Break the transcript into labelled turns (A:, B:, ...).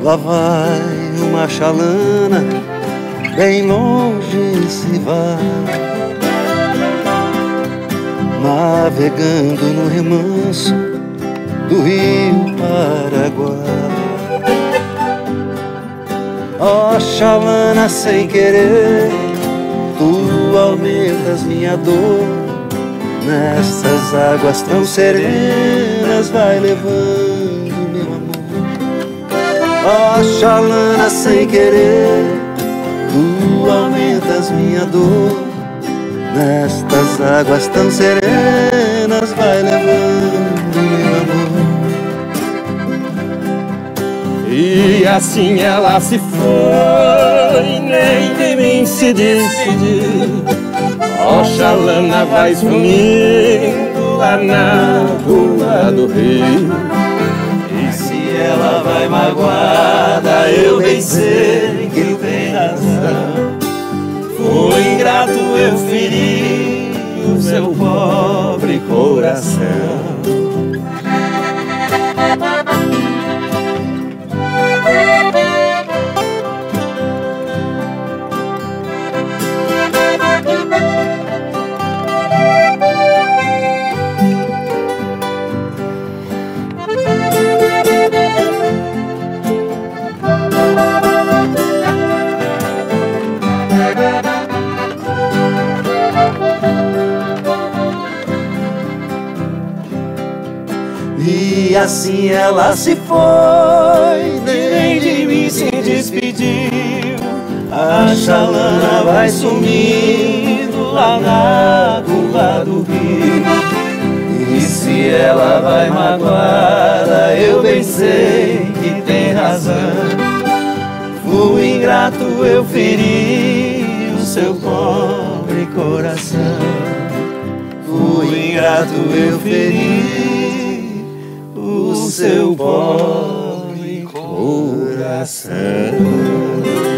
A: Lá vai uma chalana, bem longe se vai, navegando no remanso do rio Paraguai. Ó chalana, sem querer, tu aumentas minha dor. Nestas águas tão serenas vai levando meu amor. Ó chalana, sem querer, tu aumentas minha dor. Nestas águas tão serenas vai levando meu amor.
B: E assim ela se foi, nem de mim se despediu. Oxalana vai sumindo lá na rua do rio.
A: E se ela vai magoada, eu bem sei que tem razão.
B: Fui ingrato, eu feri o seu pobre coração.
A: E assim ela se foi, nem de mim se despediu. A chalana vai sumindo lá na curva do rio. E se ela vai magoada, eu bem sei que tem razão. Fui ingrato, eu feri o seu pobre coração. Fui ingrato, eu feri o seu pobre coração.